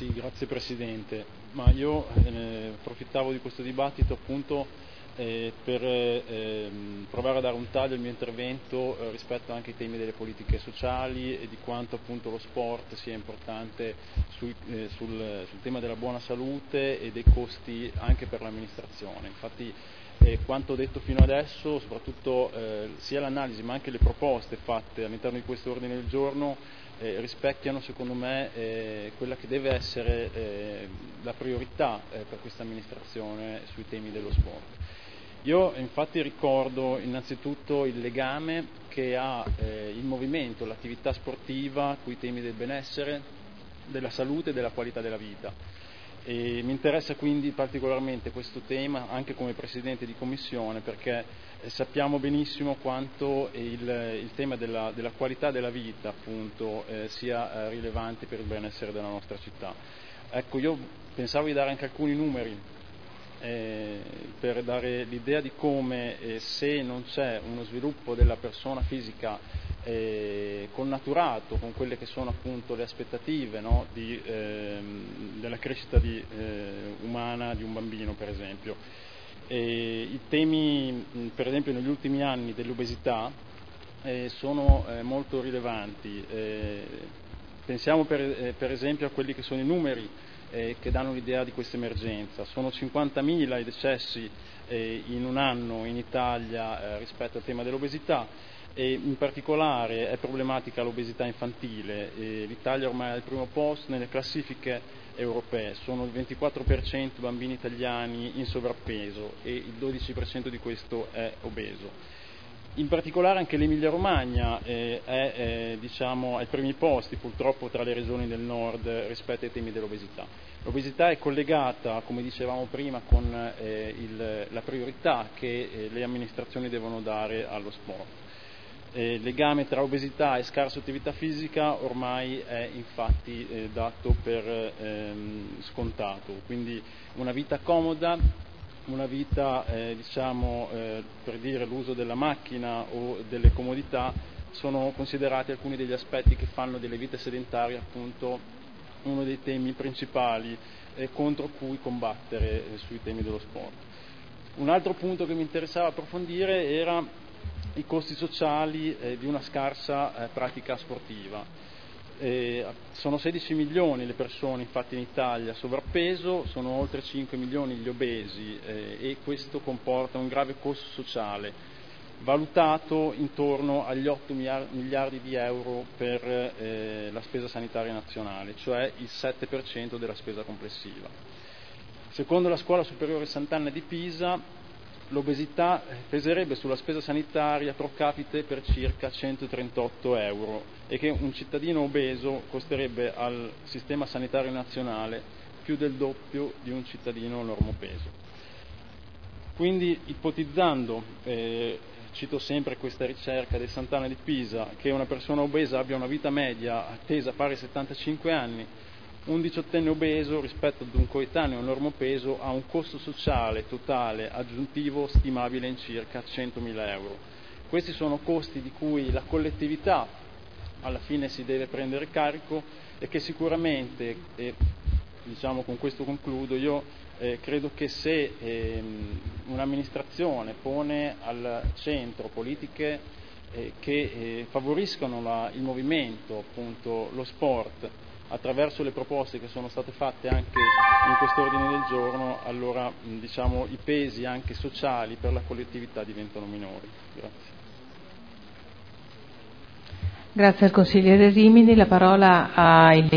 Sì, grazie Presidente. Ma io approfittavo di questo dibattito appunto per provare a dare un taglio al mio intervento rispetto anche ai temi delle politiche sociali e di quanto appunto lo sport sia importante sul tema della buona salute e dei costi anche per l'amministrazione. Infatti quanto detto fino adesso, soprattutto sia l'analisi ma anche le proposte fatte all'interno di questo ordine del giorno rispecchiano secondo me quella che deve essere la priorità per questa amministrazione sui temi dello sport. Io infatti ricordo innanzitutto il legame che ha il movimento, l'attività sportiva con i temi del benessere, della salute e della qualità della vita. E mi interessa quindi particolarmente questo tema anche come Presidente di Commissione, perché sappiamo benissimo quanto il tema della qualità della vita appunto sia rilevante per il benessere della nostra città. Ecco, io pensavo di dare anche alcuni numeri per dare l'idea di come se non c'è uno sviluppo della persona fisica connaturato con quelle che sono appunto le aspettative, no, della crescita umana di un bambino per esempio. I temi per esempio negli ultimi anni dell'obesità sono molto rilevanti. Pensiamo per esempio a quelli che sono i numeri che danno l'idea di questa emergenza. Sono 50.000 i decessi in un anno in Italia rispetto al tema dell'obesità e in particolare è problematica l'obesità infantile. L'Italia ormai è al primo posto nelle classifiche europee, sono il 24% bambini italiani in sovrappeso e il 12% di questo è obeso. In particolare anche l'Emilia Romagna è ai primi posti purtroppo tra le regioni del nord rispetto ai temi dell'obesità. L'obesità è collegata, come dicevamo prima, con la priorità che le amministrazioni devono dare allo sport. Il legame tra obesità e scarsa attività fisica ormai è infatti dato per scontato, quindi una vita comoda, una vita per dire l'uso della macchina o delle comodità sono considerati alcuni degli aspetti che fanno delle vite sedentarie appunto uno dei temi principali contro cui combattere sui temi dello sport. Un altro punto che mi interessava approfondire era i costi sociali di una scarsa pratica sportiva. Sono 16 milioni le persone infatti in Italia sovrappeso, sono oltre 5 milioni gli obesi e questo comporta un grave costo sociale valutato intorno agli 8 miliardi di euro per la spesa sanitaria nazionale, cioè il 7% della spesa complessiva. Secondo la Scuola Superiore Sant'Anna di Pisa l'obesità peserebbe sulla spesa sanitaria pro capite per circa 138 euro e che un cittadino obeso costerebbe al sistema sanitario nazionale più del doppio di un cittadino normopeso. Quindi ipotizzando, cito sempre questa ricerca del Sant'Anna di Pisa, che una persona obesa abbia una vita media attesa pari a 75 anni, un diciottenne obeso rispetto ad un coetaneo normopeso ha un costo sociale totale aggiuntivo stimabile in circa 100.000 euro. Questi sono costi di cui la collettività alla fine si deve prendere carico e che sicuramente, con questo concludo, io credo che se un'amministrazione pone al centro politiche che favoriscono il movimento, appunto lo sport, attraverso le proposte che sono state fatte anche in quest'ordine del giorno, allora i pesi anche sociali per la collettività diventano minori. Grazie. Grazie al consigliere Rimini. La parola ai